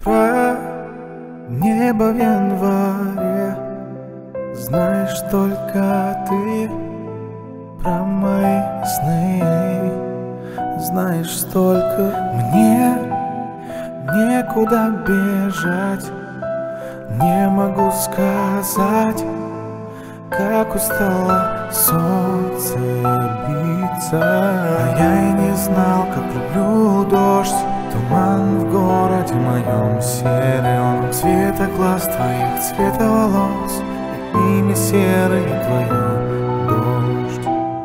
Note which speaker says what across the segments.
Speaker 1: Про небо в январе знаешь только ты, про мои сны знаешь столько. Мне некуда бежать, не могу сказать, как устало солнце биться. А я и не знал, как люблю дождь. Туман в городе моем серый, он цвета глаз твоих, цвета волос, имя серое твое — дождь.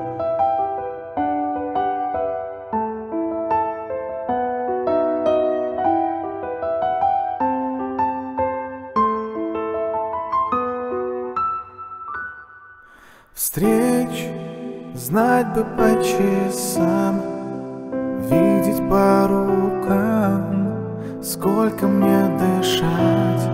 Speaker 1: Встреч знать бы по часам, видеть по рукам, сколько мне дышать.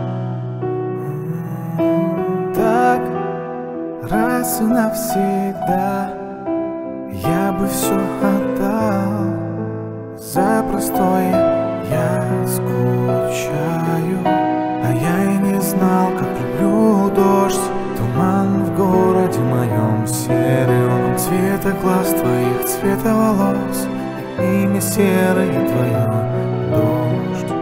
Speaker 1: Так раз и навсегда я бы все отдал. За простое я скучаю, а я и не знал, как люблю дождь. Туман в городе моем серый, он цвета глаз твоих, цвета волос, имя серое твое — дождь.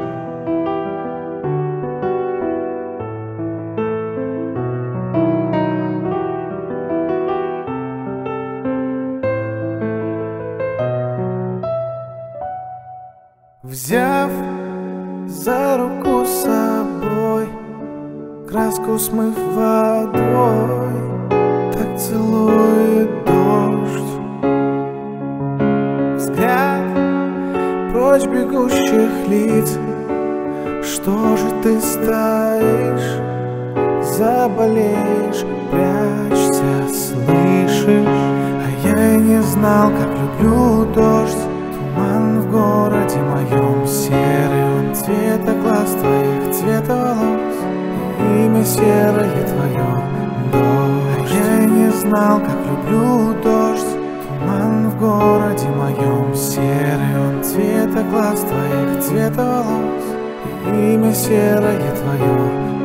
Speaker 1: Взяв за руку с собой, краску смыв водой, так целует дождь. Взгляд прочь бегущих лиц, что же ты стоишь, заболеешь, прячься, слышишь? А я и не знал, как люблю дождь. Туман в городе моем серый, он цвета глаз твоих, цвета волос, имя серое твое — дождь. А я и не знал, как люблю дождь. Туман в городе моем серый, он цвета глаз твоих, цвета волос, имя серое твое